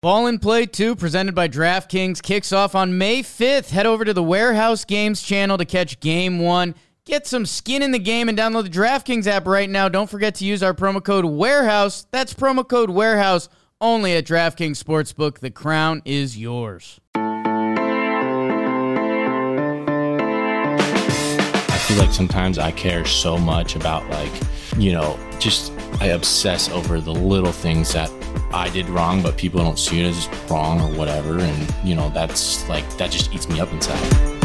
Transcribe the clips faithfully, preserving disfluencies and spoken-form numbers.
Ball and Play two, presented by DraftKings, kicks off on May fifth. Head over to the Warehouse Games channel to catch Game one. Get some skin in the game and download the DraftKings app right now. Don't forget to use our promo code WAREHOUSE. That's promo code WAREHOUSE only at DraftKings Sportsbook. The crown is yours. I feel like sometimes I care so much about, like, you know, just I obsess over the little things that I did wrong, but people don't see it as wrong or whatever. And, you know, that's like, that just eats me up inside.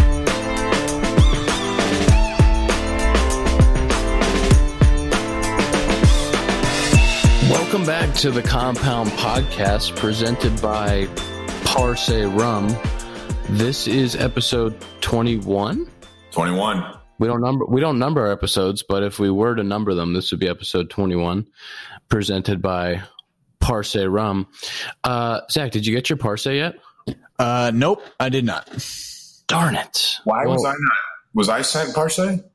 Welcome back to the Compound Podcast, presented by Parce Rum. This is episode twenty-one. twenty-one. We don't number we don't number our episodes, but if we were to number them, this would be episode twenty-one, presented by Parce Rum. Uh, Zach, did you get your Parce yet? Uh, nope, I did not. Darn it! Why well, was I not? Was I sent Parce?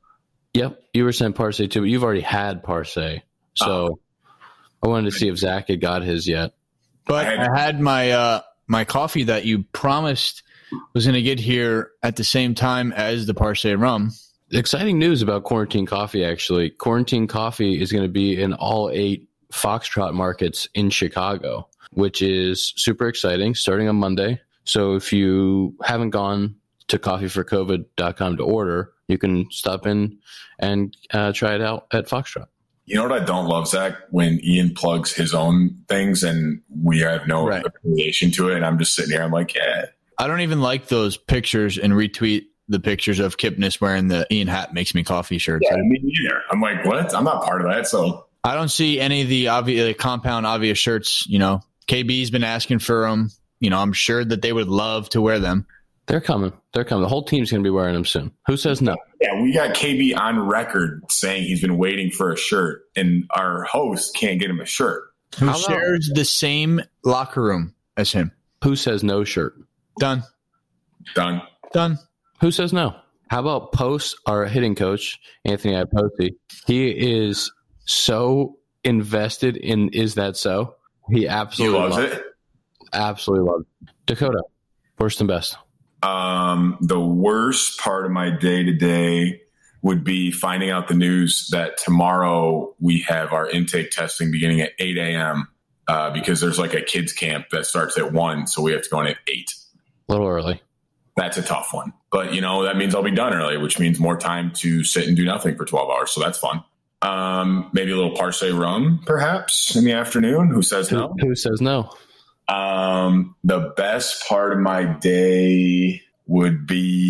Yep, you were sent Parce too, but you've already had Parce, so oh. I wanted to see if Zach had got his yet. But I had, I had my uh, my coffee that you promised was going to get here at the same time as the Parce Rum. Exciting news about Quarantine Coffee, actually. Quarantine Coffee is going to be in all eight Foxtrot markets in Chicago, which is super exciting, starting on Monday. So if you haven't gone to coffee for covid dot com to order, you can stop in and uh, try it out at Foxtrot. You know what I don't love, Zach? When Ian plugs his own things and we have no right. affiliation to it, and I'm just sitting here, I'm like, yeah. I don't even like those pictures and retweet the pictures of Kipnis wearing the Ian Hat Makes Me Coffee shirts. Yeah, me neither. I'm like, what? I'm not part of that. So I don't see any of the obvious, like, compound obvious shirts. You know, K B's been asking for them. You know, I'm sure that they would love to wear them. They're coming. They're coming. The whole team's going to be wearing them soon. Who says no? Yeah, we got K B on record saying he's been waiting for a shirt, and our host can't get him a shirt. Who shares the same locker room as him? Who says no shirt? Done. Done. Done. Who says no? How about Post, our hitting coach, Anthony Ipossi? He is so invested in Is That So? He absolutely he loves, loves it. it. Absolutely loves it. Dakota, worst and best. Um, the worst part of my day today would be finding out the news that tomorrow we have our intake testing beginning at eight a.m. Uh, because there's like a kids camp that starts at one, so we have to go in at eight. A little early. That's a tough one. But, you know, that means I'll be done early, which means more time to sit and do nothing for twelve hours. So that's fun. Um, maybe a little Parce Rum, perhaps, in the afternoon. Who says no? Who, who says no? Um, the best part of my day would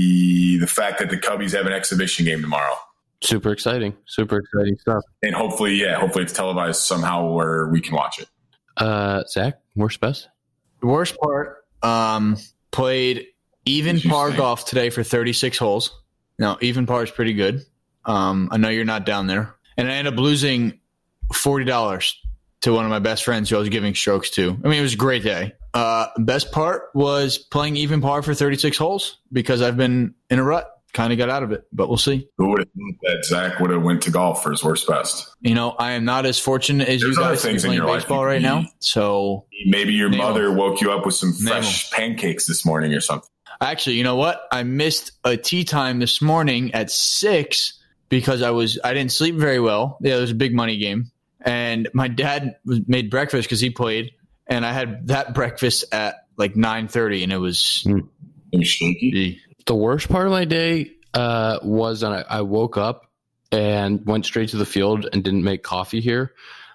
be the fact that the Cubbies have an exhibition game tomorrow. Super exciting. Super exciting stuff. And hopefully, yeah, hopefully it's televised somehow where we can watch it. Uh, Zach, worst best? The worst part, um, played even par say? golf today for thirty-six holes. Now, even par is pretty good. Um, I know you're not down there. And I ended up losing forty dollars to one of my best friends who I was giving strokes to. I mean, it was a great day. Uh, best part was playing even par for thirty-six holes because I've been in a rut. Kind of got out of it, but we'll see. Who would have thought that Zach would have went to golf for his worst best? You know, I am not as fortunate as There's you guys things playing in your baseball life right you now. need. So Maybe your Name mother them. woke you up with some Name fresh pancakes this morning or something. Actually, you know what? I missed a tea time this morning at six because I was I didn't sleep very well. Yeah, it was a big money game, and my dad was, made breakfast because he played, and I had that breakfast at like nine thirty, and it was. Mm. It was shaky. The worst part of my day uh, was that I, I woke up and went straight to the field and didn't make coffee here.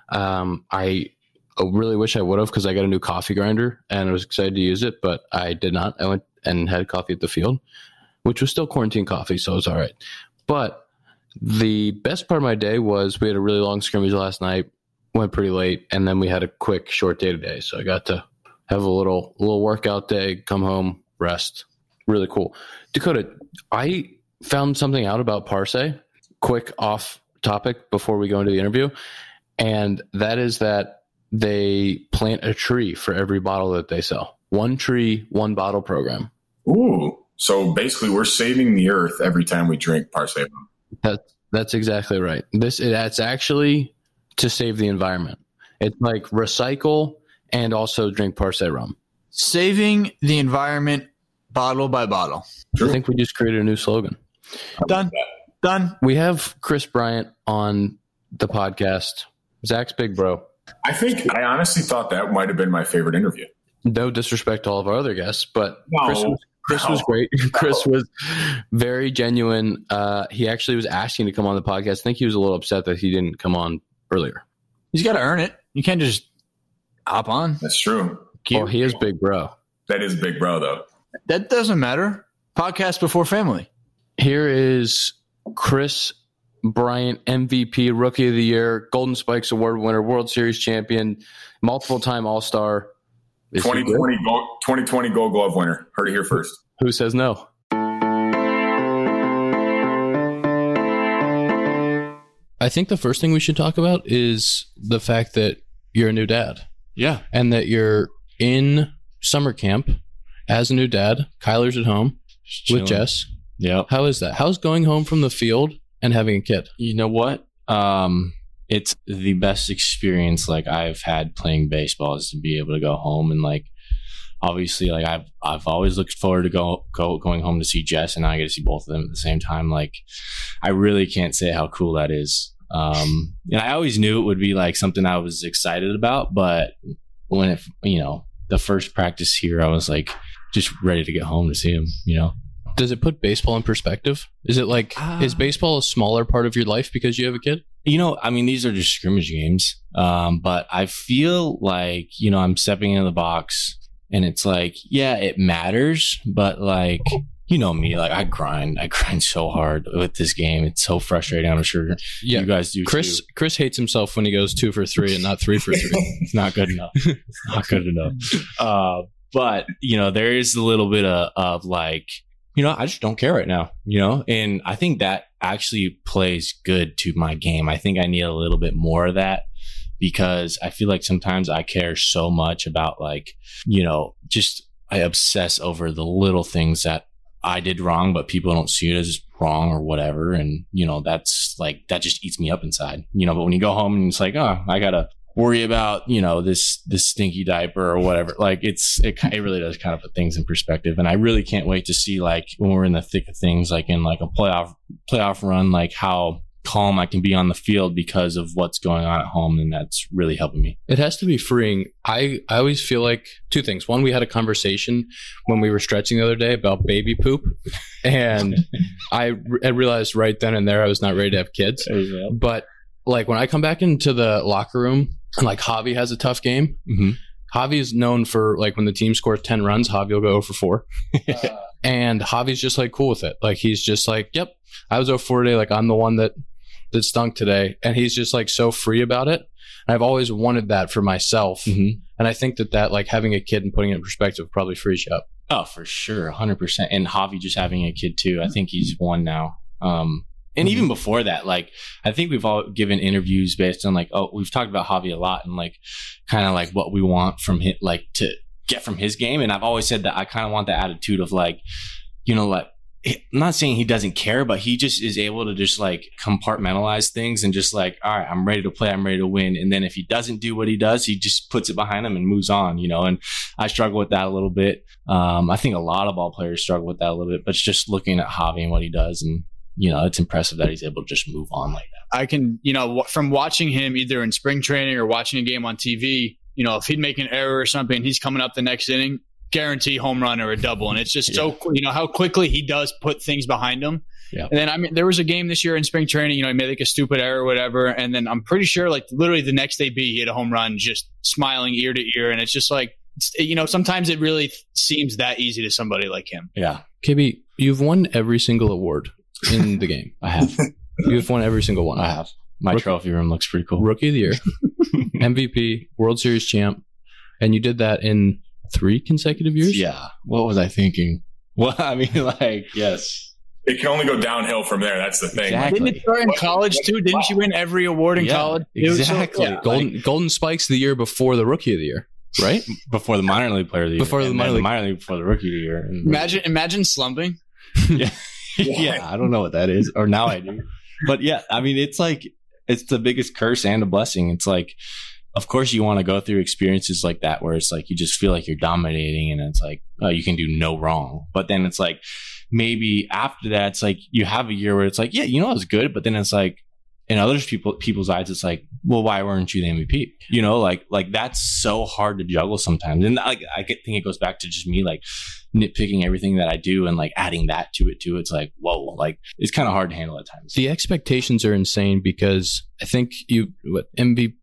Um, I really wish I would have because I got a new coffee grinder and I was excited to use it, but I did not. I went and had coffee at the field, which was still quarantine coffee, so it was all right. But the best part of my day was we had a really long scrimmage last night, went pretty late, and then we had a quick short day today. So I got to have a little little workout day, come home, rest. Really cool. Dakota, I found something out about Parce, quick off topic before we go into the interview, and that is that they plant a tree for every bottle that they sell. One tree, one bottle program. Ooh. So basically we're saving the earth every time we drink Parce. That, that's exactly right. This That's actually to save the environment. It's like recycle and also drink Parce rum. Saving the environment bottle by bottle. I think we just created a new slogan. Done. Done. We have Chris Bryant on the podcast. Zach's big bro. I think I honestly thought that might have been my favorite interview. No disrespect to all of our other guests, but No, Chris, was, Chris no, was great. no. Chris was very genuine. Uh, he actually was asking to come on the podcast. I think he was a little upset that he didn't come on earlier. He's got to earn it. You can't just hop on. That's true. Oh, he is big bro. That is big bro, though. That doesn't matter. Podcast before family. Here is Chris Bryant, M V P, Rookie of the Year, Golden Spikes Award winner, World Series champion, multiple-time All-Star. Is he twenty twenty, gold, twenty twenty Gold Glove winner. Heard it here first. Who says no? I think the first thing we should talk about is the fact that you're a new dad Yeah. and that you're in summer camp as a new dad. Kyler's at home with Jess. Yep. How is that? How's going home from the field and having a kid? You know what? Um, it's the best experience like I've had playing baseball is to be able to go home and like obviously like I've I've always looked forward to go, go going home to see Jess, and now I get to see both of them at the same time. Like I really can't say how cool that is. Um, and I always knew it would be like something I was excited about, but when it you know the first practice here, I was like just ready to get home to see him. You know. Does it put baseball in perspective? Is it like, uh, is baseball a smaller part of your life because you have a kid? You know, I mean, these are just scrimmage games. Um, but I feel like, you know, I'm stepping into the box and it's like, yeah, it matters. But like, you know me, like I grind. I grind so hard with this game. It's so frustrating. I'm sure yeah. you guys do Chris, too. Chris hates himself when he goes two for three and not three for three. It's not good enough. It's not good enough. Uh, but, you know, there is a little bit of, of like, you know, I just don't care right now, you know, and I think that actually plays good to my game. I think I need a little bit more of that because I feel like sometimes I care so much about like, you know, just I obsess over the little things that I did wrong, but people don't see it as wrong or whatever. And, you know, that's like, that just eats me up inside, you know, but when you go home and it's like, oh, I got to worry about, you know, this this stinky diaper or whatever. Like it's it, it really does kind of put things in perspective, and I really can't wait to see like when we're in the thick of things, like in like a playoff playoff run, like how calm I can be on the field because of what's going on at home, and that's really helping me. It has to be freeing. I, I always feel like two things. One, we had a conversation when we were stretching the other day about baby poop, and I, I realized right then and there I was not ready to have kids. But like when I come back into the locker room and like Javi has a tough game, mm-hmm. Javi is known for like when the team scores ten runs, Javi will go zero for four. uh, and Javi's just like cool with it. Like he's just like, yep, I was zero for four today. Like I'm the one that, that stunk today. And he's just like so free about it. And I've always wanted that for myself. Mm-hmm. And I think that that like having a kid and putting it in perspective probably frees you up. Oh, for sure. one hundred percent. And Javi just having a kid too. I think he's one now. Um, And even before that, like, I think we've all given interviews based on like, oh, we've talked about Javi a lot and like kind of like what we want from him, like to get from his game. And I've always said that I kind of want the attitude of like, you know, like, I'm not saying he doesn't care, but he just is able to just like compartmentalize things and just like, all right, I'm ready to play. I'm ready to win. And then if he doesn't do what he does, he just puts it behind him and moves on, you know, and I struggle with that a little bit. Um, I think a lot of ball players struggle with that a little bit, but it's just looking at Javi and what he does, and you know, it's impressive that he's able to just move on like that. I can, you know, from watching him either in spring training or watching a game on T V, you know, if he'd make an error or something, he's coming up the next inning, guarantee home run or a double. And it's just yeah. so, you know, how quickly he does put things behind him. Yeah. And then, I mean, there was a game this year in spring training, you know, he made like a stupid error or whatever. And then I'm pretty sure like literally the next day B, he hit a home run, just smiling ear to ear. And it's just like, it's, you know, sometimes it really seems that easy to somebody like him. Yeah. K B, you've won every single award in the game. I have. You've won every single one. I have. My Rook- trophy room looks pretty cool. Rookie of the Year, M V P, World Series champ, and you did that in three consecutive years? Yeah. What was I thinking? Well, I mean, like, yes. It can only go downhill from there. That's the thing. Exactly. Didn't it start in college too? Didn't you win every award in yeah, college? Exactly. So, yeah, Golden like, Golden Spikes the year before the Rookie of the Year, right? Before the minor league player of the year. Before the and minor the league. minor league before the rookie of the year. Imagine, imagine slumping. Yeah. Yeah, I don't know what that is, or now I do. But yeah, I mean, it's like it's the biggest curse and a blessing. It's like, of course you want to go through experiences like that where it's like you just feel like you're dominating and it's like, oh, you can do no wrong. But then it's like maybe after that, it's like you have a year where it's like, yeah, you know, it's good. But then it's like in other people people's eyes, it's like, well, why weren't you the M V P? You know, like like that's so hard to juggle sometimes. And like I think it goes back to just me like nitpicking everything that I do and like adding that to it too. It's like, whoa, like it's kind of hard to handle at times. The expectations are insane because I think you what M V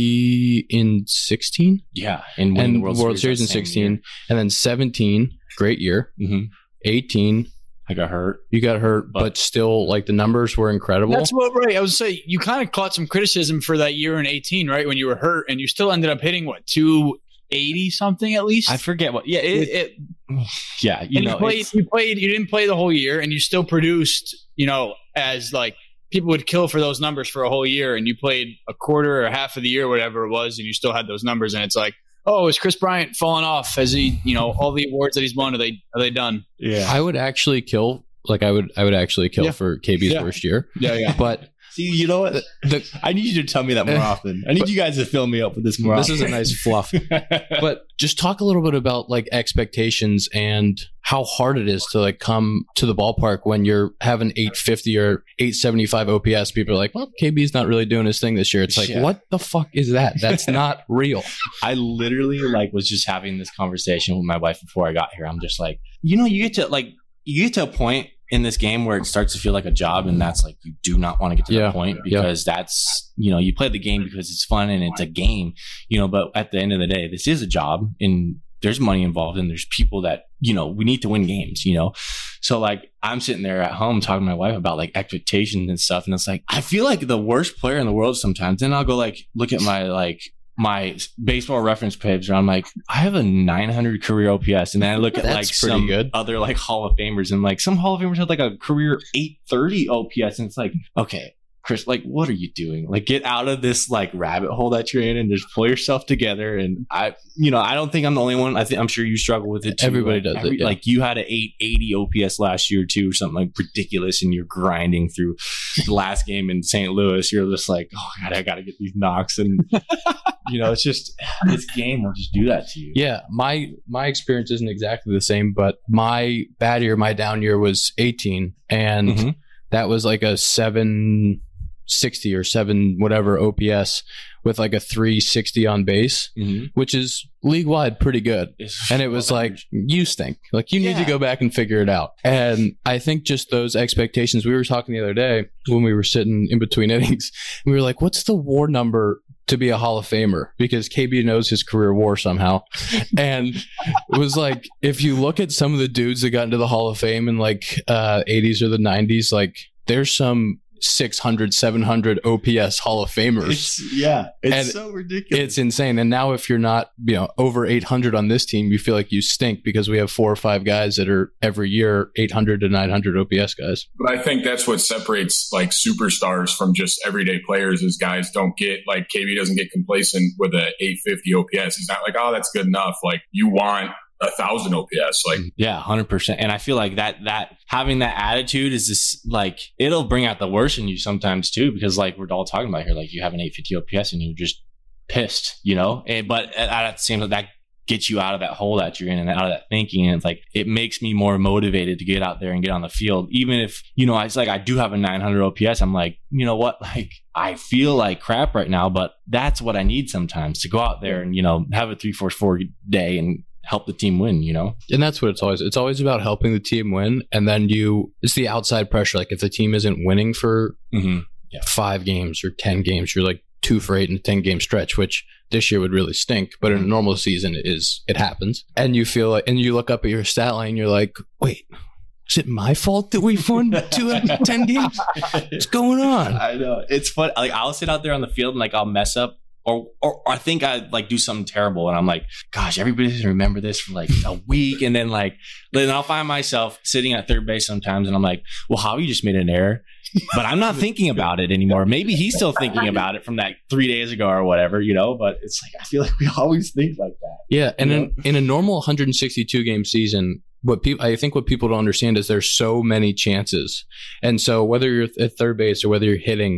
P in sixteen, yeah, and winning and the World, World Series, Series in sixteen, year. And then seventeen, great year. Mm-hmm. eighteen, I got hurt. You got hurt, but, but still, like the numbers were incredible. That's what, right? I was saying you kind of caught some criticism for that year in eighteen, right? When you were hurt, and you still ended up hitting what two eighty something at least. I forget what. Yeah, it. it yeah, you and know, you played, you played. You didn't play the whole year, and you still produced. You know, as like people would kill for those numbers for a whole year, and you played a quarter or half of the year, whatever it was, and you still had those numbers, and it's like, oh, is Chris Bryant falling off? Has he, you know, all the awards that he's won, are they are they done? Yeah, I would actually kill. Like I would, I would actually kill yeah. for K B's yeah. first year. Yeah, yeah. But see, you know what? The, the, I need you to tell me that more often. I need but, you guys to fill me up with this more. This often. is a nice fluff. But just talk a little bit about like expectations and how hard it is to like come to the ballpark when you're having eight fifty or eight seventy-five O P S. People are like, well, K B's not really doing his thing this year. It's like, yeah. what the fuck is that? That's not real. I literally like was just having this conversation with my wife before I got here. I'm just like, you know, you get to like, you get to a point in this game where it starts to feel like a job, and that's like you do not want to get to yeah. that point because yeah. that's, you know, you play the game because it's fun and it's a game, you know, but at the end of the day, this is a job and there's money involved and there's people that, you know, we need to win games, you know? So like I'm sitting there at home talking to my wife about like expectations and stuff, and it's like I feel like the worst player in the world sometimes. Then I'll go like look at my like my baseball reference page and I'm like, I have a nine hundred career O P S. And then I look at like some good. other like Hall of Famers, and like some Hall of Famers have like a career eight thirty O P S. And it's like, okay, Chris, like, what are you doing? Like, get out of this like rabbit hole that you're in and just pull yourself together. And I, you know, I don't think I'm the only one. I think I'm sure you struggle with it too. Everybody like, does every, it. Yeah. Like you had an eight eighty O P S last year too, or something like ridiculous. And you're grinding through the last game in Saint Louis. You're just like, oh God, I got to get these knocks. And, you know, it's just, this game will just do that to you. Yeah. My, my experience isn't exactly the same, but my bad year, my down year was eighteen. And mm-hmm. that was like a seven sixty or seven whatever O P S with like a three sixty on base, mm-hmm. which is league wide pretty good. It's and it was like, you stink. Like you yeah. need to go back and figure it out. And I think just those expectations, we were talking the other day when we were sitting in between innings, we were like, what's the WAR number to be a Hall of Famer? Because K B knows his career WAR somehow. And it was like, if you look at some of the dudes that got into the Hall of Fame in like uh eighties or the nineties, like there's some six hundred, seven hundred O P S Hall of Famers. It's, yeah, it's and so ridiculous. It's insane. And now if you're not, you know, over eight hundred on this team, you feel like you stink because we have four or five guys that are every year eight hundred to nine hundred O P S guys. But I think that's what separates like superstars from just everyday players is guys don't get like K B doesn't get complacent with a eight fifty O P S. He's not like, oh, that's good enough. Like you want a thousand O P S, like yeah, one hundred percent. And I feel like that that having that attitude is just like it'll bring out the worst in you sometimes too, because like we're all talking about here, like you have an eight fifty O P S and you're just pissed, you know. And but at, at the same time, that gets you out of that hole that you're in and out of that thinking, and it's like it makes me more motivated to get out there and get on the field, even if, you know, it's like I do have a nine hundred O P S. I'm like, you know what, like I feel like crap right now, but that's what I need sometimes to go out there and, you know, have a three four four day and help the team win, you know? And that's what it's always, it's always about helping the team win. And then you, it's the outside pressure. Like if the team isn't winning for mm-hmm. yeah, five games or ten games, you're like two for eight in a ten game stretch, which this year would really stink. But in a normal season it is, it happens. And you feel like, and you look up at your stat line, you're like, wait, is it my fault that we've won two out of ten games? What's going on? I know. It's fun. Like I'll sit out there on the field and like I'll mess up. Or, or I think I like do something terrible and I'm like, gosh, everybody's gonna remember this for like a week. And then like, then I'll find myself sitting at third base sometimes and I'm like, well, Javi just made an error, but I'm not thinking about it anymore. Maybe he's still thinking about it from that three days ago or whatever, you know, but it's like, I feel like we always think like that. Yeah. And in, in a normal one hundred sixty-two game season, what people, I think what people don't understand is there's so many chances. And so whether you're at third base or whether you're hitting,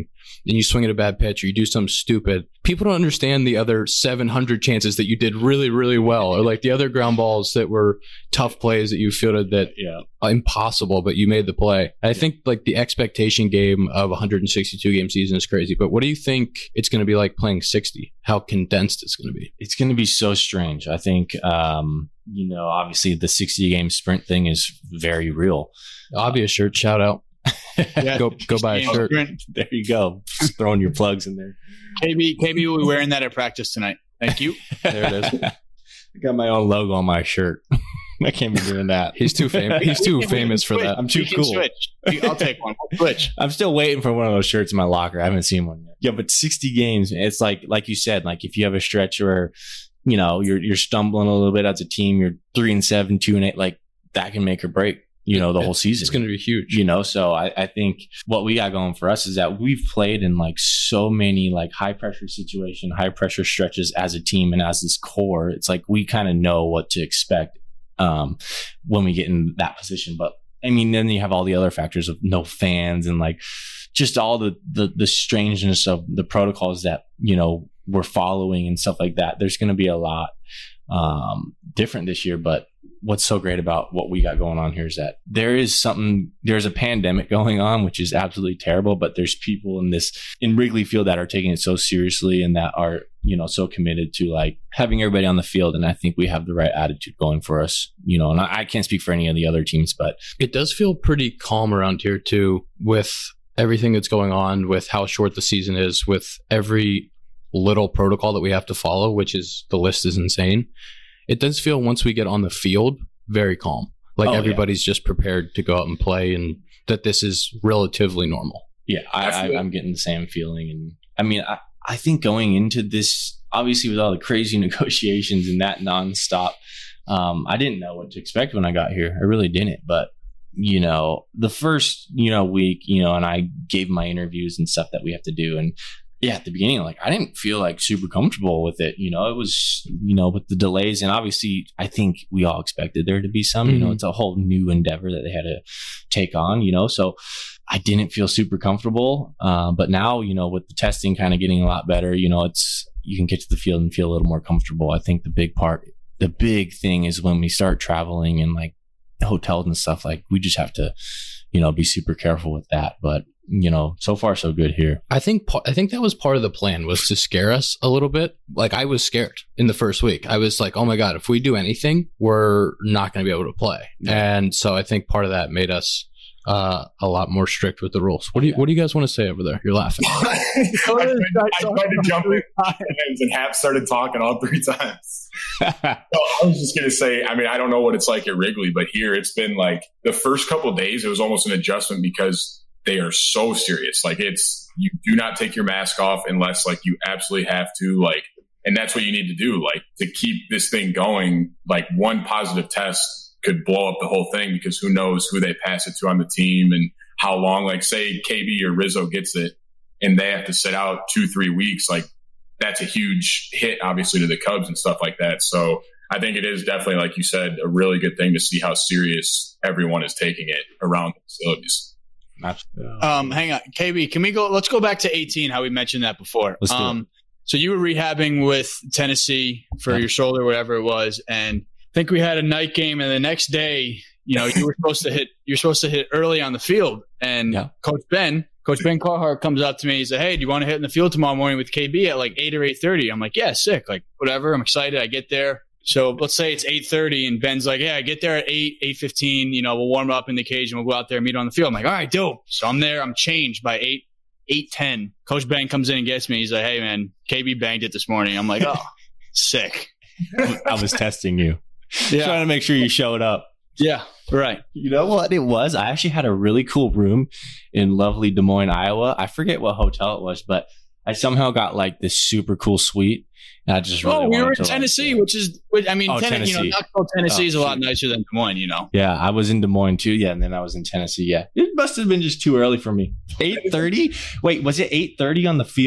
and you swing at a bad pitch or you do something stupid, people don't understand the other seven hundred chances that you did really, really well, or like the other ground balls that were tough plays that you fielded that yeah. impossible, but you made the play. I think like the expectation game of a one hundred sixty-two game season is crazy, but what do you think it's going to be like playing sixty? How condensed it's going to be? It's going to be so strange. I think, um, you know, obviously the sixty game sprint thing is very real. Obvious shirt, shout out. Yeah, go go buy a shirt. Sprint. There you go. Just throwing your plugs in there. K B, K B will be wearing that at practice tonight. Thank you. There it is. I got my own logo on my shirt. I can't be doing that. He's too famous. He's too famous for that. I'm too we can cool. Switch. I'll take one. We'll switch. I'm still waiting for one of those shirts in my locker. I haven't seen one yet. Yeah, but sixty games, it's like like you said, like if you have a stretch where, you know, you're you're stumbling a little bit as a team, you're three and seven, two and eight, like that can make or break, you know, the whole season. It's going to be huge. You know, so I, I think what we got going for us is that we've played in like so many like high pressure situation, high pressure stretches as a team and as this core. It's like we kind of know what to expect um, when we get in that position. But I mean, then you have all the other factors of no fans and like just all the, the, the strangeness of the protocols that, you know, we're following and stuff like that. There's going to be a lot um, different this year, but what's so great about what we got going on here is that there is something, there's a pandemic going on, which is absolutely terrible, but there's people in this, in Wrigley Field that are taking it so seriously and that are, you know, so committed to like having everybody on the field. And I think we have the right attitude going for us, you know, and I, I can't speak for any of the other teams, but it does feel pretty calm around here too, with everything that's going on, with how short the season is, with every little protocol that we have to follow, which is, the list is insane. It does feel, once we get on the field, very calm. Like oh, everybody's yeah. just prepared to go out and play, and that this is relatively normal. Yeah, I, I, I'm getting the same feeling. And I mean, I, I think going into this, obviously with all the crazy negotiations and that nonstop, um, I didn't know what to expect when I got here. I really didn't. But, you know, the first, you know, week, you know, and I gave my interviews and stuff that we have to do. And yeah, at the beginning, like I didn't feel like super comfortable with it. You know, it was, you know, with the delays, and obviously I think we all expected there to be some, mm-hmm. you know, it's a whole new endeavor that they had to take on, you know, so I didn't feel super comfortable. Uh, but now, you know, with the testing kind of getting a lot better, you know, it's, you can get to the field and feel a little more comfortable. I think the big part, the big thing is when we start traveling and like hotels and stuff, like we just have to, you know, be super careful with that. But you know, so far so good here. I think I think that was part of the plan, was to scare us a little bit. Like I was scared in the first week. I was like, oh my God, if we do anything, we're not going to be able to play. Yeah. And so I think part of that made us uh, a lot more strict with the rules. What do you yeah. What do you guys want to say over there? You're laughing. I, tried, I tried to jump in and Hap started talking all three times. So I was just going to say, I mean, I don't know what it's like at Wrigley, but here it's been like the first couple of days, it was almost an adjustment because they are so serious. Like it's, you do not take your mask off unless like you absolutely have to, like, and that's what you need to do. Like to keep this thing going, like one positive test could blow up the whole thing because who knows who they pass it to on the team and how long, like say K B or Rizzo gets it and they have to sit out two, three weeks. Like that's a huge hit obviously to the Cubs and stuff like that. So I think it is definitely, like you said, a really good thing to see how serious everyone is taking it around the facilities. Um, hang on, K B, can we go? Let's go back to eighteen. How we mentioned that before. Let's do um, it. So you were rehabbing with Tennessee for yeah. your shoulder, whatever it was, and I think we had a night game. And the next day, you know, you were supposed to hit. You're supposed to hit early on the field. And yeah. Coach Ben, Coach Ben Carhart comes up to me. He said, "Hey, do you want to hit in the field tomorrow morning with K B at like eight or eight thirty?" I'm like, "Yeah, sick. Like whatever. I'm excited. I get there." So let's say it's eight thirty and Ben's like, yeah, get there at eight, eight fifteen. You know, we'll warm up in the cage and we'll go out there and meet on the field. I'm like, all right, dope. So I'm there. I'm changed by eight, eight ten. Coach Ben comes in and gets me. He's like, hey, man, K B banged it this morning. I'm like, oh, sick. I was testing you. Yeah. Trying to make sure you showed up. Yeah, right. You know what it was? I actually had a really cool room in lovely Des Moines, Iowa. I forget what hotel it was, but I somehow got like this super cool suite. And I just really oh, we were in to, Tennessee, like, which is, which, I mean, oh, ten, Tennessee. you know, Knoxville, Tennessee oh, is a lot nicer than Des Moines, you know. Yeah, I was in Des Moines too. Yeah, and then I was in Tennessee. Yeah, it must have been just too early for me. eight thirty? Wait, was it eight thirty on the field?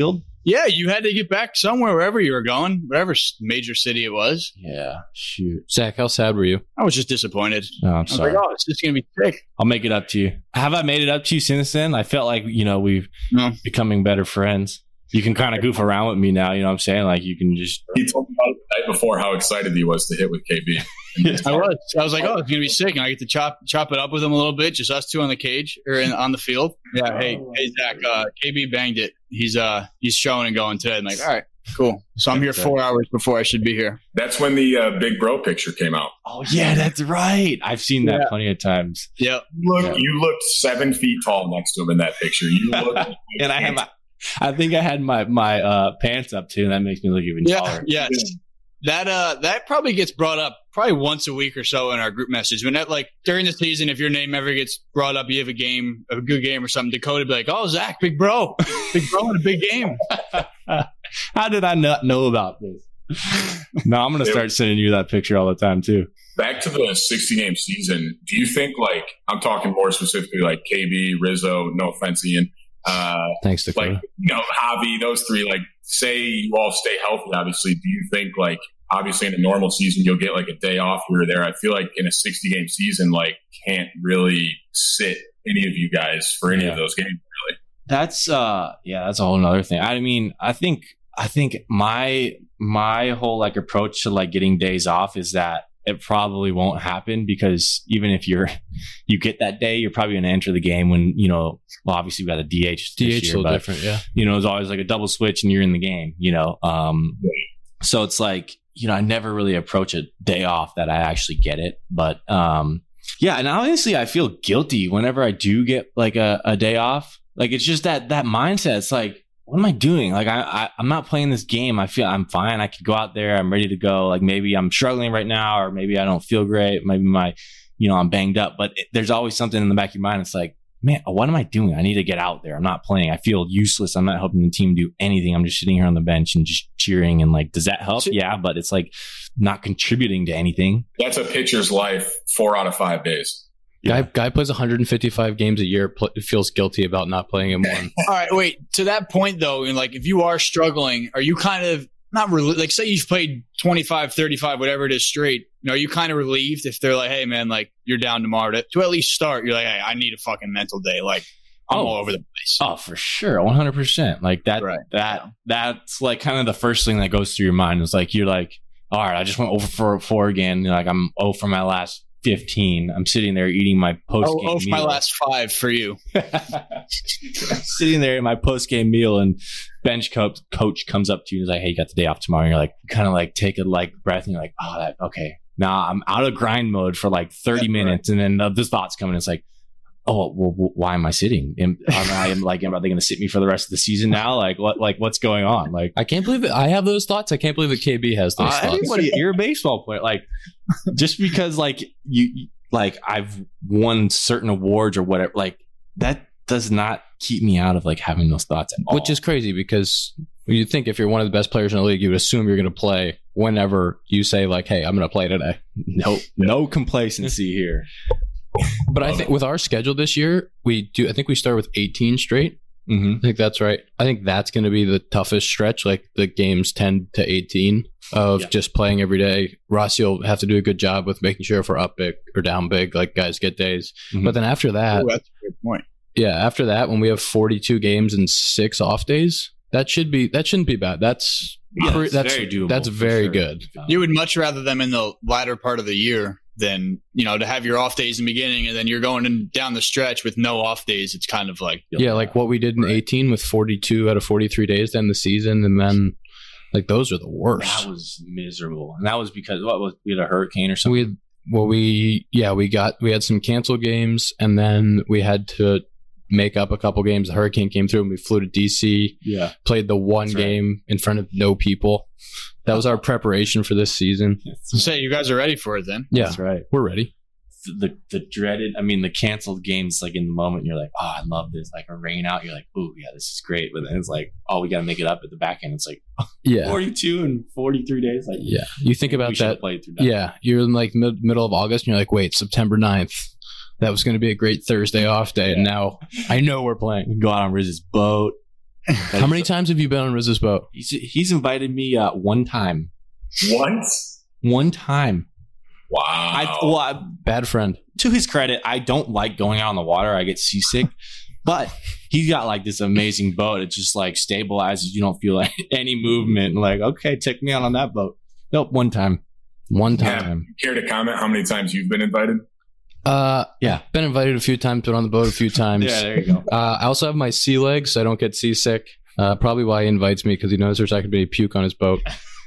Yeah, you had to get back somewhere, wherever you were going, whatever major city it was. Yeah, shoot. Zach, how sad were you? I was just disappointed. Oh, I'm I was sorry. like, oh, it's just going to be sick. I'll make it up to you. Have I made it up to you since then? I felt like, you know, we've No. becoming better friends. You can kind of goof around with me now. You know what I'm saying? Like, you can just. He told me about it the night before how excited he was to hit with K B. I was. I was like, oh, it's going to be sick. And I get to chop chop it up with him a little bit, just us two on the cage or in, on the field. Yeah, hey, hey Zach, uh, K B banged it. He's uh he's showing and going today. I'm like, all right, cool. So I'm here four hours before I should be here. That's when the uh, Big Bro picture came out. Oh, yeah, that's right. I've seen that Yeah. plenty of times. Yep. Look, Yeah. you looked seven feet tall next to him in that picture. You looked, And I had my, I think I had my my uh, pants up too, and that makes me look even Yeah. taller. Yes. That uh that probably gets brought up probably once a week or so in our group message. When that like during the season, if your name ever gets brought up, you have a game, a good game or something, Dakota be like, oh, Zach, big bro, big bro in a big game. How did I not know about this? No, I'm gonna start sending you that picture all the time too. back to the sixty game season. Do you think, like, I'm talking more specifically like K B, Rizzo, no offense, Ian, uh, Thanks, Dakota. like, you know, Javi, those three, like, say you all stay healthy, obviously. Do you think, like, obviously in a normal season, you'll get like a day off here or there? I feel like in a sixty game season, like, can't really sit any of you guys for any Yeah. of those games, really. That's uh yeah, that's a whole nother thing. I mean, I think I think my my whole like approach to like getting days off is that it probably won't happen, because even if you're you get that day, you're probably gonna enter the game when, you know, well, obviously we got a D H this D H is year, a little but, different, yeah. you know, it's always like a double switch and you're in the game, you know. Um so it's like, you know, I never really approach a day off that I actually get it. But um yeah, and honestly I feel guilty whenever I do get like a, a day off. Like, it's just that that mindset. It's like, what am I doing? Like, I, I I'm not playing this game. I feel I'm fine. I could go out there. I'm ready to go. Like, maybe I'm struggling right now, or maybe I don't feel great. Maybe my, you know, I'm banged up. But it, there's always something in the back of your mind. It's like, man, what am I doing? I need to get out there. I'm not playing. I feel useless. I'm not helping the team do anything. I'm just sitting here on the bench and just cheering. And like, does that help? Yeah, but it's like not contributing to anything. That's a pitcher's life four out of five days. Guy guy plays one hundred fifty-five games a year. Pl- feels guilty about not playing in one. All right, wait. To that point, though, and like if you are struggling, are you kind of not really like, say you've played twenty-five, thirty-five, whatever it is straight? You know, are you kind of relieved if they're like, hey, man, like you're down tomorrow to, to at least start? You're like, hey, I need a fucking mental day. Like I'm Oh. all over the place. Oh, for sure. one hundred percent. Like that, Right. that, that's like kind of the first thing that goes through your mind. It's like, you're like, all right, I just went over for four again. You're like, I'm oh for my last fifteen. I'm sitting there eating my post Oh, game oh, for meal. my last five for you. Sitting there in my post game meal, and bench coach, coach comes up to you and is like, hey, you got the day off tomorrow. And you're like, kind of like take a like breath, and you're like, oh, that, okay. Now I'm out of grind mode for like thirty Yeah, minutes. And then uh, this thought's coming. It's like, oh, well, well, why am I sitting? Am, am I am like, am, are they going to sit me for the rest of the season now? Like, what, like, what's going on? Like, I can't believe that I have those thoughts. I can't believe that K B has those uh, thoughts. everybody, you're a baseball player. Like, just because like you, like I've won certain awards or whatever, like that does not keep me out of like having those thoughts at all. Which is crazy, because you think if you're one of the best players in the league, you would assume you're going to play whenever you say like, hey, I'm going to play today. no, no complacency here. But I think with our schedule this year, we do. I think we start with eighteen straight. Mm-hmm. I think that's right. I think that's going to be the toughest stretch, like the games ten to eighteen of Yeah. just playing every day. Rossi will have to do a good job with making sure if we're up big or down big, like guys get days. Mhm. But then after that, Oh, that's a good point. yeah, after that, when we have forty-two games and six off days, that should be that shouldn't be bad. That's Yeah, pre- it's that's very doable, that's for very sure. good. You would much rather them in the latter part of the year than, you know, to have your off days in the beginning and then you're going in, down the stretch with no off days. It's kind of like, Yeah, like what we did in Right. eighteen with forty-two out of forty-three days to end the season, and then like those are the worst. That was miserable, and that was because what was we had a hurricane or something. We had, well, we yeah, we got we had some canceled games, and then we had to make up a couple games. The hurricane came through, and we flew to D C. yeah, Played the one That's right. game in front of no people. That was our preparation for this season. say you guys are ready for it then. Yeah, that's right. we're ready. The the dreaded, I mean, the canceled games. Like in the moment, you're like, oh, I love this. Like a rain out, you're like, oh yeah, this is great. But then it's like, oh, we got to make it up at the back end. It's like Yeah, forty-two and forty-three days. Like, yeah. You think we about should have that. played through that. Yeah, you're in like mid- middle of August, and you're like, wait, September ninth. That was going to be a great Thursday off day, and now I know we're playing. We can go out on Riz's boat. How many times have you been on Riz's boat? He's, he's invited me uh, one time. What? One time. Wow. I, well, I, Bad friend. to his credit, I don't like going out on the water. I get seasick. But he's got like this amazing boat. It just like stabilizes. You don't feel like any movement. Like, okay, take me out on that boat. Nope, one time. One time. Yeah. Care to comment how many times you've been invited? Uh, Yeah. been invited a few times, been on the boat a few times. Yeah, there you go. Uh, I also have my sea legs, so I don't get seasick. Uh, probably why he invites me, because he knows there's not going to be puke on his boat.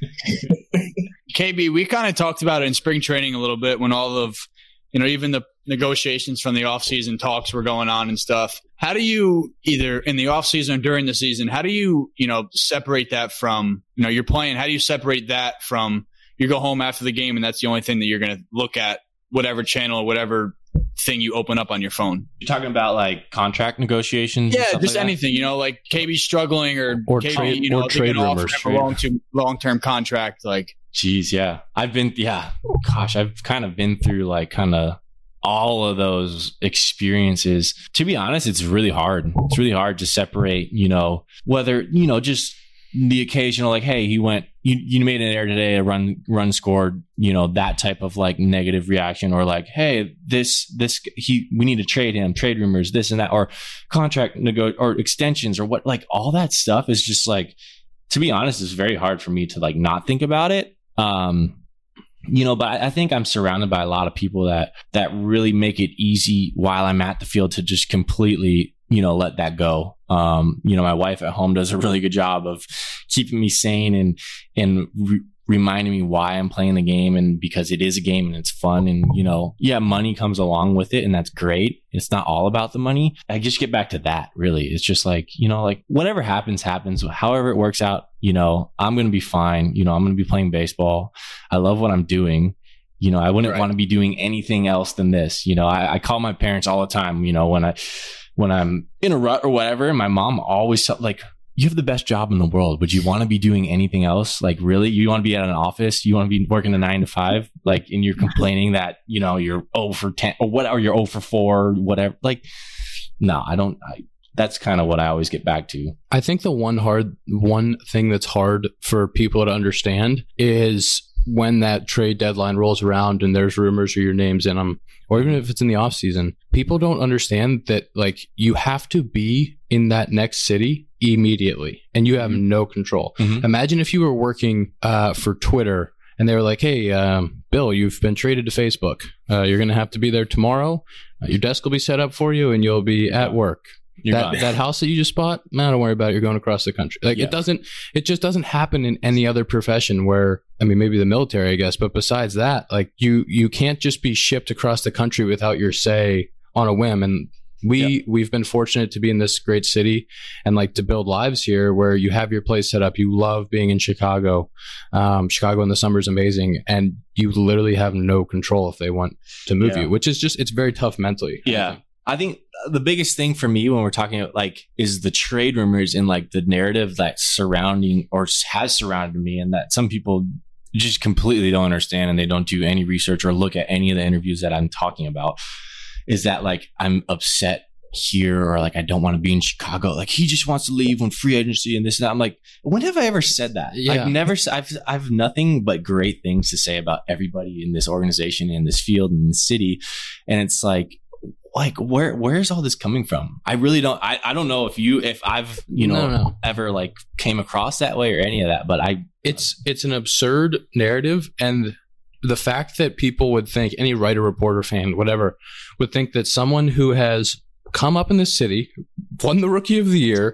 K B, we kind of talked about it in spring training a little bit when all of, you know, even the negotiations from the offseason talks were going on and stuff. How do you, either in the offseason or during the season, how do you, you know, separate that from, you know, you're playing, how do you separate that from you go home after the game and that's the only thing that you're going to look at, whatever channel or whatever thing you open up on your phone? You're talking about like contract negotiations? Yeah, and stuff just like that? anything, you know, like K B struggling or, Or K B, trade- you know, or trade rumors. a long-term, long-term contract. Like, Jeez, yeah. I've been, yeah, gosh, I've kind of been through like kind of all of those experiences. To be honest, it's really hard. It's really hard to separate, you know, whether, you know, just the occasional, like, hey, he went, you, you made an error today, a run, run scored, you know, that type of like negative reaction, or like, hey, this, this, he, we need to trade him, trade rumors, this and that, or contract nego or extensions or what, like all that stuff is just like, to be honest, it's very hard for me to like not think about it. Um, you know, but I, I think I'm surrounded by a lot of people that, that really make it easy while I'm at the field to just completely, you know, let that go. Um, you know, my wife at home does a really good job of keeping me sane and, and re- reminding me why I'm playing the game, and because it is a game and it's fun, and, you know, yeah, money comes along with it and that's great. It's not all about the money. I just get back to that, really. It's just like, you know, like whatever happens, happens, however it works out, you know, I'm going to be fine. You know, I'm going to be playing baseball. I love what I'm doing. You know, I wouldn't Right. want to be doing anything else than this. You know, I, I call my parents all the time, you know, when I, when I'm in a rut or whatever, and my mom always tell, like, you have the best job in the world. Would you want to be doing anything else? Like, really? You want to be at an office? You want to be working a nine to five? Like, and you're complaining that, you know, you're zero for ten or what, or you're zero for four, whatever. Like, no, I don't. I, that's kind of what I always get back to. I think the one hard, one thing that's hard for people to understand is when that trade deadline rolls around and there's rumors or your name's in them, or even if it's in the off season, people don't understand that, like, you have to be in that next city immediately and you have no control. Mhm. Imagine if you were working uh, for Twitter and they were like, hey, um, Bill, you've been traded to Facebook. Uh, you're going to have to be there tomorrow. Uh, your desk will be set up for you and you'll be at work. You're that gone. that house that you just bought, man, don't worry about it. You're going across the country. Like, Yeah. it doesn't, it just doesn't happen in any other profession where, I mean, maybe the military, I guess, but besides that, like, you, you can't just be shipped across the country without your say on a whim. And we, Yep. we've been fortunate to be in this great city and like to build lives here where you have your place set up. You love being in Chicago. Um, Chicago in the summer is amazing. And you literally have no control if they want to move Yeah. you, which is just, it's very tough mentally. Yeah. I think the biggest thing for me when we're talking about like is the trade rumors and like the narrative that's surrounding or has surrounded me, and that some people just completely don't understand and they don't do any research or look at any of the interviews that I'm talking about, is that like I'm upset here, or like I don't want to be in Chicago. Like, he just wants to leave when free agency and this and that. I'm like, when have I ever said that? Yeah. I've never. s- I've I've nothing but great things to say about everybody in this organization, in this field, in the city, and it's like. Like, where where's all this coming from? I really don't. I, I don't know if you if I've you know No, no. ever like came across that way or any of that. But I It's it's an absurd narrative, and the fact that people would think, any writer, reporter, fan, whatever, would think that someone who has come up in this city, won the Rookie of the Year,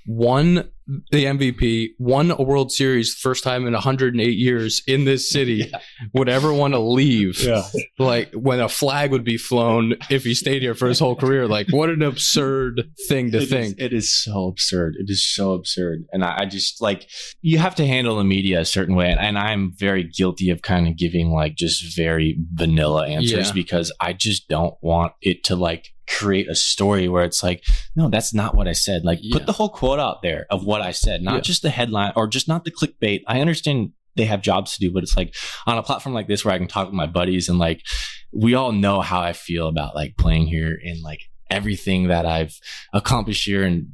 won the M V P, won a World Series first time in one hundred eight years in this city, Yeah. would ever want to leave. Yeah. Like, when a flag would be flown if he stayed here for his whole career. Like, what an absurd thing to It is- think. it is so absurd. It is so absurd. And I, I just like, you have to handle the media a certain way. And, and I'm very guilty of kind of giving like just very vanilla answers Yeah. because I just don't want it to like create a story where it's like, no, that's not what I said. Like, Yeah. put the whole quote out there of what I said, not Yeah. just the headline or just not the clickbait. I understand they have jobs to do, but it's like on a platform like this where I can talk with my buddies and like, we all know how I feel about like playing here and like everything that I've accomplished here. And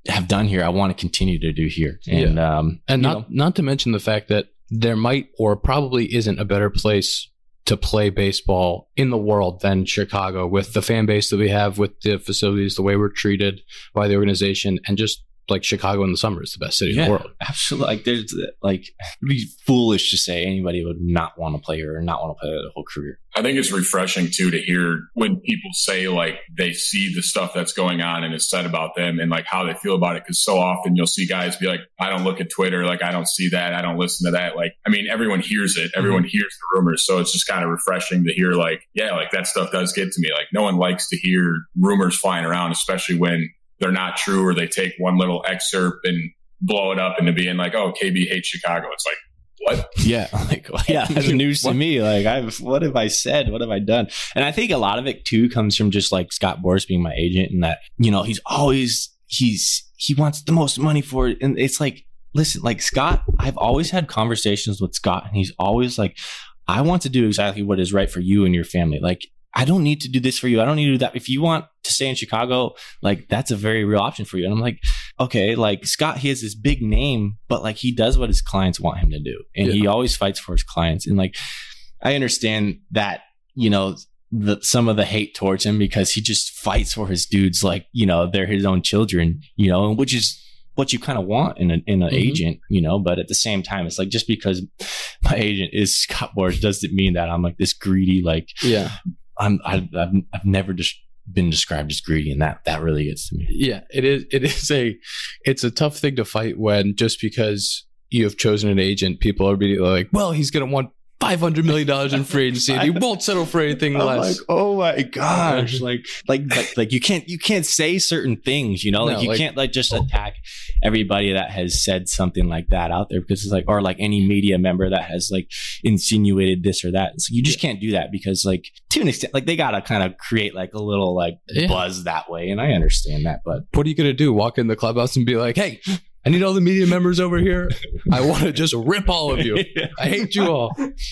have done here, I want to continue to do here. And Yeah. um, And you not know, not to mention the fact that there might or probably isn't a better place to play baseball in the world than Chicago, with the fan base that we have, with the facilities, the way we're treated by the organization, and just like Chicago in the summer is the best city in the world. Absolutely. Like there's like it'd be foolish to say anybody would not want to play here or not want to play there the whole career. I think it's refreshing too to hear when people say like they see the stuff that's going on and is said about them and like how they feel about it. Cause so often you'll see guys be like, I don't look at Twitter. Like I don't see that. I don't listen to that. Like, I mean, everyone hears it. Everyone mm-hmm. hears the rumors. So it's just kind of refreshing to hear like, yeah, like that stuff does get to me. Like no one likes to hear rumors flying around, especially when they're not true or they take one little excerpt and blow it up into being like, oh, K B hates Chicago. It's like, what? Yeah. Like, yeah, that's news to me. Like, I've, what have I said? What have I done? And I think a lot of it too comes from just like Scott Boras being my agent and that, you know, he's always, he's, he wants the most money for it. And it's like, listen, like Scott, I've always had conversations with Scott and he's always like, I want to do exactly what is right for you and your family. Like, I don't need to do this for you. I don't need to do that. If you want to stay in Chicago, like that's a very real option for you. And I'm like, okay, like Scott, he has this big name, but like he does what his clients want him to do. And yeah. he always fights for his clients. And like, I understand that, you know, the, some of the hate towards him because he just fights for his dudes. Like, you know, they're his own children, you know, which is what you kind of want in, a, in an mm-hmm. agent, you know, but at the same time, it's like, just because my agent is Scott Boras doesn't mean that I'm like this greedy, like, yeah. I'm I've, I've I've never just been described as greedy, and that that really gets to me. Yeah, it is. It is a it's a tough thing to fight when just because you have chosen an agent, people are being like, well, he's going to want five hundred million dollars in free agency and he won't settle for anything I'm less. Like, oh my gosh. like, like, like, like you can't, you can't say certain things, you know, like no, you like, can't like just attack everybody that has said something like that out there because it's like, or like any media member that has like insinuated this or that. So you just can't do that because like to an extent, like they got to kind of create like a little like yeah. buzz that way. And I understand that, but what are you going to do? Walk in the clubhouse and be like, hey, I need all the media members over here. I want to just rip all of you. I hate you all.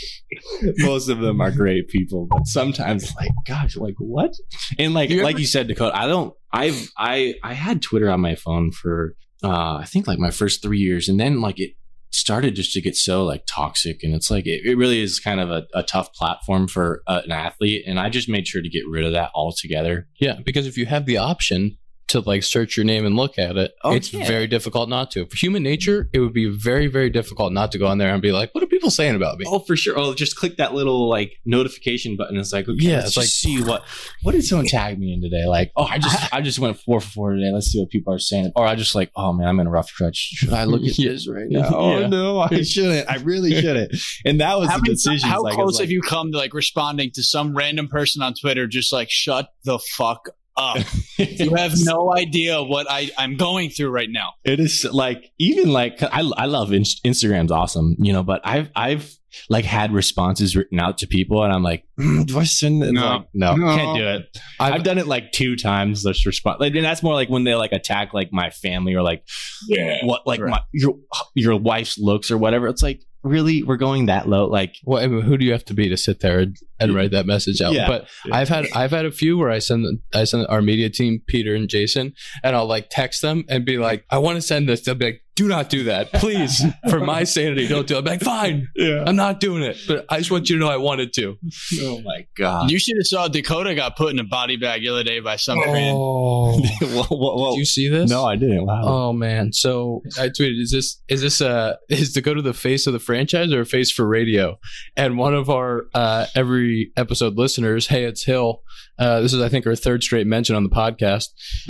Most of them are great people, but sometimes like, gosh, like what? And like, you like ever- you said, Dakota, I don't, I've, I, I had Twitter on my phone for, uh, I think like my first three years. And then like it started just to get so like toxic. And it's like, it, it really is kind of a, a tough platform for uh, an athlete. And I just made sure to get rid of that altogether. Yeah. Because if you have the option to like search your name and look at it, oh, it's yeah. very difficult not to. For human nature, it would be very, very difficult not to go on there and be like, what are people saying about me? Oh, for sure. Oh, just click that little like notification button. It's like, okay, yeah, let's it's just like, see what, what did someone tag me in today? Like, oh, I just, I just went four for four today. Let's see what people are saying. Or I just like, oh man, I'm in a rough stretch. Should I look at this right now? Oh yeah. no, I shouldn't. I really shouldn't. And that was how the decision. How like, close like, have you come to like responding to some random person on Twitter just like, shut the fuck up. You have no idea what I, I'm going through right now. It is like, even like, I, I love Inst- Instagram's awesome, you know, but I've, I've like had responses written out to people and I'm like, mm, do I send it? No, like, no, no, can't do it. I've, I've done it like two times. This response, like, and that's more like when they like attack like my family or like, yeah, what, like right. my, your, your wife's looks or whatever. It's like, really, we're going that low? Like, well, I mean, who do you have to be to sit there and, and write that message out? Yeah. But yeah. I've had I've had a few where I send I send our media team, Peter and Jason, and I'll like text them and be like, I want to send this. They'll be like, do not do that, please, for my sanity. Don't do it. I'm like, fine, yeah. I'm not doing it, but I just want you to know I wanted to. Oh my god! You should have saw Dakota got put in a body bag the other day by some oh. fan. whoa, whoa, whoa. Did you see this? No, I didn't. Wow. Oh man! So I tweeted, "Is this is this uh is Dakota the face of the franchise or a face for radio?" And one of our uh, every episode listeners, hey, it's Hill. Uh, this is I think her third straight mention on the podcast.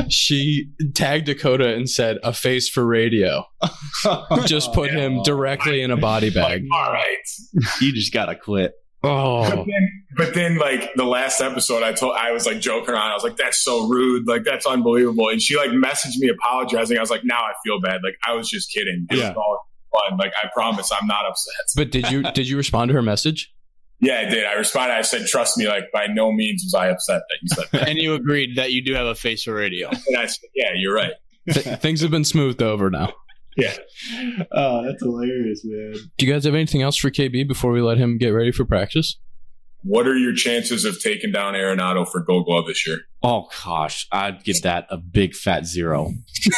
She tagged Dakota and said, "A face for radio." Just put oh, him directly in a body bag. All right, you just gotta quit. Oh, but then, but then, like the last episode, I told I was like joking around. I was like, "That's so rude. Like that's unbelievable." And she like messaged me apologizing. I was like, "Now I feel bad. Like I was just kidding. It yeah. was all fun. Like I promise, I'm not upset." But did you did you respond to her message? Yeah, I did. I responded. I said, "Trust me. Like by no means was I upset that you said that." And you agreed that you do have a face for radio. And I said, "Yeah, you're right." Th- things have been smoothed over now. Yeah. Oh, that's hilarious, man. Do you guys have anything else for K B before we let him get ready for practice? what are your chances of taking down Arenado for Gold Glove this year? Oh gosh, I'd give that a big fat zero.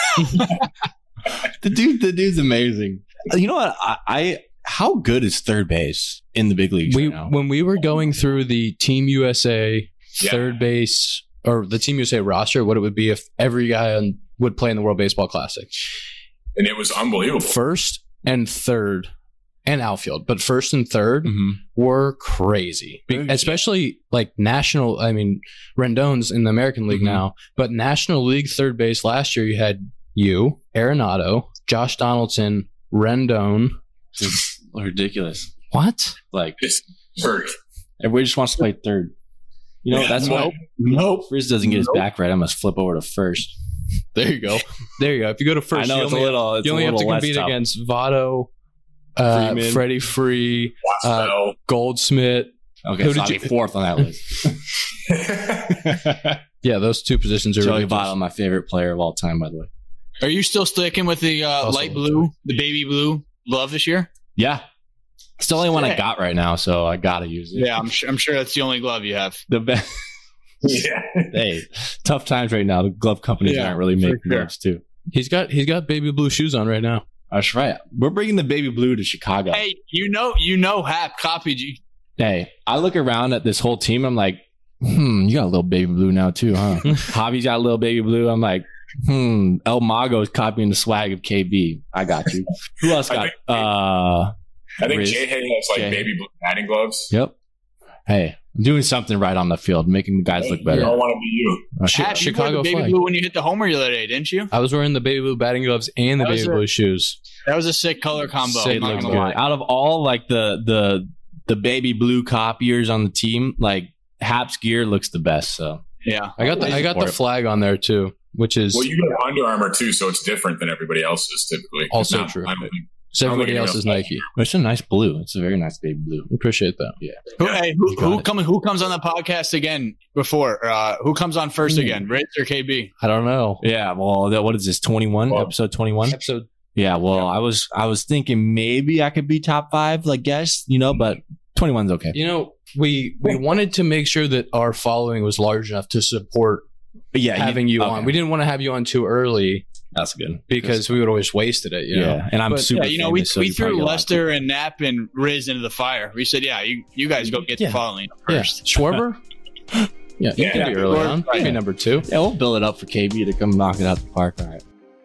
the dude, the dude's amazing. You know what? I, I how good is third base in the big leagues We right now? when we were going through the Team U S A Yeah. third base or the Team U S A roster, what it would be if every guy on, would play in the World Baseball Classic. And it was unbelievable. First and third and outfield, but first and third Mhm. were crazy. Be- especially like national, I mean, Rendon's in the American League Mhm. now, but National League third base last year you had you, Arenado, Josh Donaldson, Rendon. It's ridiculous. What? Like It's absurd. everybody just wants to play third. You know, Yeah, that's why nope. nope. Frizz doesn't get his Nope. back right. I must flip over to first. There you go. There you go. If you go to first, I know you it's only, a little. It's you only a have little to less compete tough. against Votto, uh, Freeman. Freddie Free, uh, Watch Goldsmith. Okay, Who so did I'll you- be fourth on that list. though. Yeah, those two positions are Joey ridiculous. Votto, my favorite player of all time, by the way. Are you still sticking with the uh, Also- light blue, the baby blue glove this year? Yeah, it's the only one I Sick. got right now, so I gotta use it. Yeah, I'm sure. I'm sure that's the only glove you have. The best. yeah. Hey, tough times right now. The glove companies Yeah, aren't really for making sure. gloves too. He's got he's got baby blue shoes on right now. That's right. We're bringing the baby blue to Chicago. Hey, Hey, you know, you know, Hap copied you. I look around at this whole team. I'm like, hmm, you got a little baby blue now too, huh? Hobby's got a little baby blue. I'm like, hmm, El Mago's copying the swag of K B. I got you. Who else I got? think- Uh, I think Riz. Jay Hay has like Jay. baby blue batting gloves. yep. Hey, I'm doing something right on the field, making the guys look You better. don't want to be you. Uh, Chi- Hap, you Chicago wore the baby flag. blue when you hit the homer the other day, didn't you? I was wearing the baby blue batting gloves and the That was baby a- blue shoes. That was a sick color combo. Sick I'm not looks gonna good. lie. Out of all like the the the baby blue copiers on the team, like Hap's gear looks the best. So Yeah. I got the I got the Support it. flag on there too, which is Well, you got Under Armour too, so it's different than everybody else's typically. Also Not- true. I don't think- it's everybody I don't else's think Nike. it's a nice blue. It's a very nice baby blue. Appreciate that. Who, hey, who, You got who, it. come, who comes on the podcast again before? Uh, who comes on first Ooh. again, Ritz or K B? I don't know. Yeah. Well, that- what is this? twenty-one Well- episode twenty-one. Episode Yeah. Well, I was I was thinking maybe I could be top five, like guess, you know, but twenty-one's okay. You know, we we wanted to make sure that our following was large enough to support But yeah, having you okay. on. We didn't want to have you on too early That's good because we would always wasted it. You yeah, know? and I'm But, super. Yeah, you know, we, famous, so we you probably threw get a lot of Lester and Knapp and Riz into the fire. We said, yeah, you, you guys go get Yeah. the following Yeah, first. Schwarber. Yeah, you Yeah. can be early on. Right. Maybe number two. Yeah, we'll build it up for K B to come knock it out the park. All right.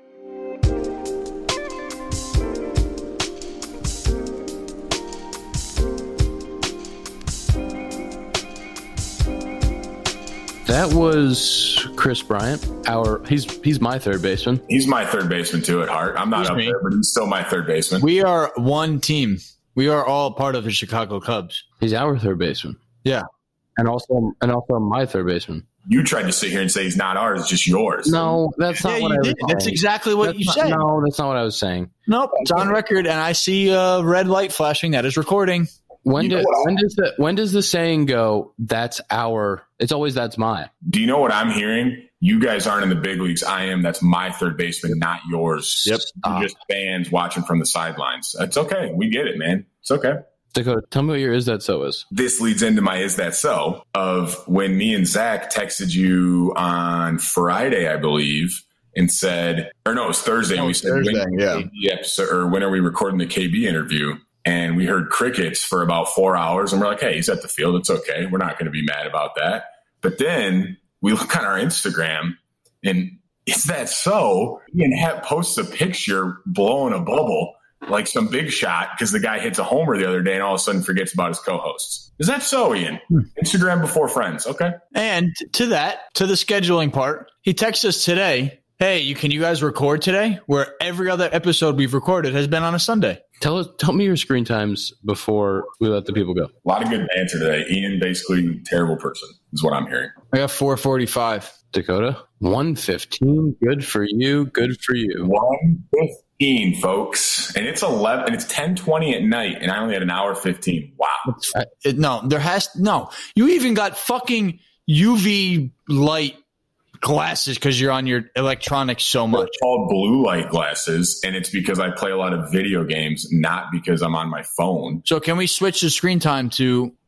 That was Chris Bryant. Our he's he's my third baseman. He's my third baseman too at heart. I'm not He's up me. there, but he's still my third baseman. We are one team. We are all part of the Chicago Cubs. He's our third baseman. Yeah. and also and also my third baseman. You tried to sit here and say he's not ours, it's just yours. No, that's not Yeah, what you I was did. That's saying. exactly what That's you not- said. No, that's not what I was saying. Nope, it's on record, and I see a red light flashing. That is recording. When You know do, what I- when does the when does the saying go? That's our. It's always that's my. Do you know what I'm hearing? You guys aren't in the big leagues. I am. That's my third baseman, not yours. Yep. You're just fans watching from the sidelines. It's okay. We get it, man. It's okay. Dakota, tell me what your is that so is. This leads into my is that so of when me and Zach texted you on Friday, I believe, and said, or no, it was Thursday. No, and we it's said, Thursday, when, yeah. K B episode, or when are we recording the K B interview? And we heard crickets for about four hours. And we're like, hey, he's at the field. It's okay. We're not going to be mad about that. But then we look on our Instagram and is that so? Ian Happ posts a picture blowing a bubble like some big shot because the guy hits a homer the other day and all of a sudden forgets about his co-hosts. Is that so, Ian? Instagram before friends. Okay. And to that, to the scheduling part, he texts us today. Hey, you can you guys record today? Where every other episode we've recorded has been on a Sunday. Tell us, tell me your screen times before we let the people go. A lot of good banter today. Ian, basically terrible person is what I'm hearing. I got four forty-five. Dakota, one fifteen. Good for you. Good for you. one fifteen, folks. And it's eleven and it's ten twenty at night and I only had an hour fifteen. Wow. Uh, it- no, there has no. You even got fucking U V light glasses because you're on your electronics so much. It's called blue light glasses, and it's because I play a lot of video games, not because I'm on my phone. So can we switch the screen time to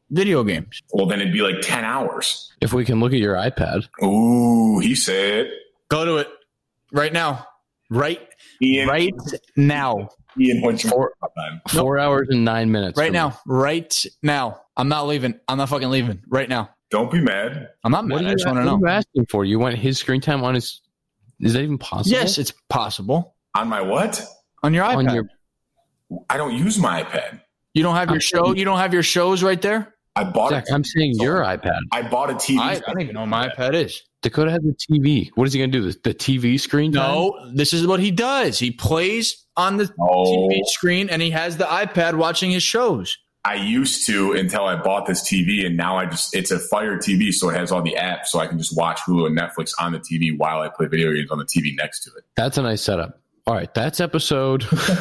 video games. Well, then it'd be like ten hours. If we can look at your iPad. Ooh, he said. Go to it right now. Right, Ian, right now. Ian, what's your Four, time? four hours and nine minutes. Right for now. me. Right now. I'm not leaving. I'm not fucking leaving. Right now. Don't be mad. I'm not What mad. are I you, just want to what are know. you asking for? You want his screen time on his... Is that even possible? Yes, it's possible. On my what? On your iPad. On your, I don't use my iPad. You don't have your show. You don't have your shows right there. I bought Zach, it. I'm saying your iPad. I bought a T V. I, I don't even know what my iPad is. Dakota has a T V. What is he going to do? The, the T V screen time? No, this is what he does. He plays on the Oh. T V screen and he has the iPad watching his shows. I used to until I bought this T V, and now I just, it's a Fire T V, so it has all the apps, so I can just watch Hulu and Netflix on the T V while I play video games on the T V next to it. That's a nice setup. All right, that's episode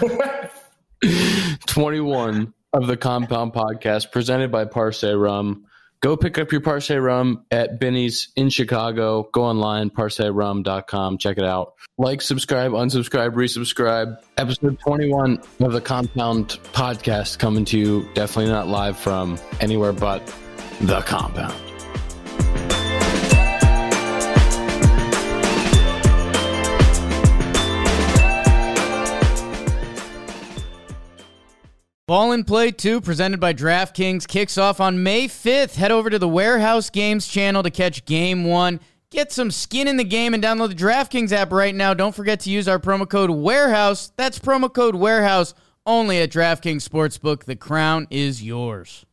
twenty-one of the Compound Podcast presented by Parse Rum. Go pick up your Parse Rum at Benny's in Chicago. Go online, parse rum dot com. Check it out. Like, subscribe, unsubscribe, resubscribe. Episode twenty-one of the Compound Podcast coming to you. Definitely not live from anywhere but the Compound. Ball and Play two, presented by DraftKings, kicks off on May fifth. Head over to the Warehouse Games channel to catch Game one. Get some skin in the game and download the DraftKings app right now. Don't forget to use our promo code WAREHOUSE. That's promo code WAREHOUSE only at DraftKings Sportsbook. The crown is yours.